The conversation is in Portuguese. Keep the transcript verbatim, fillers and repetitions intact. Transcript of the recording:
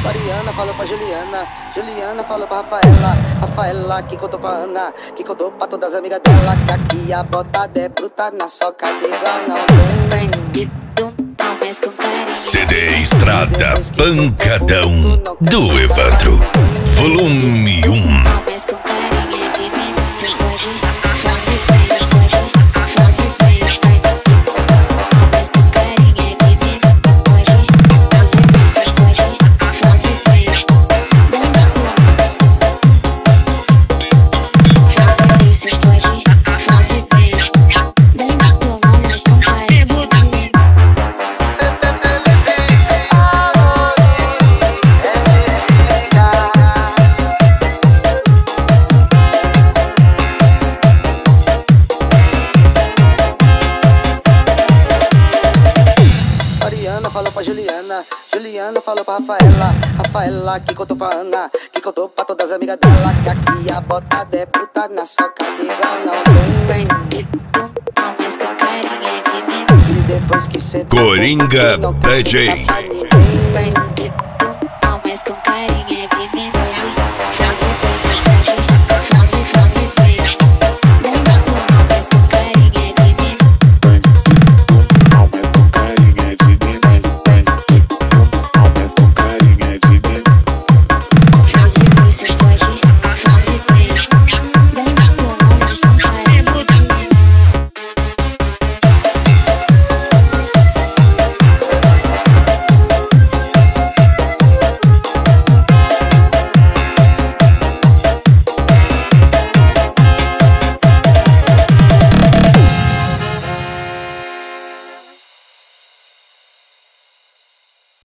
Mariana falou pra Juliana, Juliana falou pra Rafaela, Rafaela que contou pra Ana, que contou pra todas as amigas dela, que aqui a botada é bruta na soca de igual não tem. Bandido, palmas com carinho. C D Estrada Pancadão do Evandro, volume um. Palmas com carinha de dentro. Foge, foge, foge, foge, foge, foge. Palmas com carinha de dentro. Foge, foge, foge, foge, foge. Foge, foge, foge, foge. Bandido, palmas com carinha de dentro. Mariana falou pra Juliana, Juliana falou pra Rafaela, Rafaela que contou pra Ana, que contou pra todas as amigas dela, que aqui a botada é bruta na soca de igual não tem. Bandido, palmas com carinha de dentro. E depois que cê Coringa não D J. pra ninguém.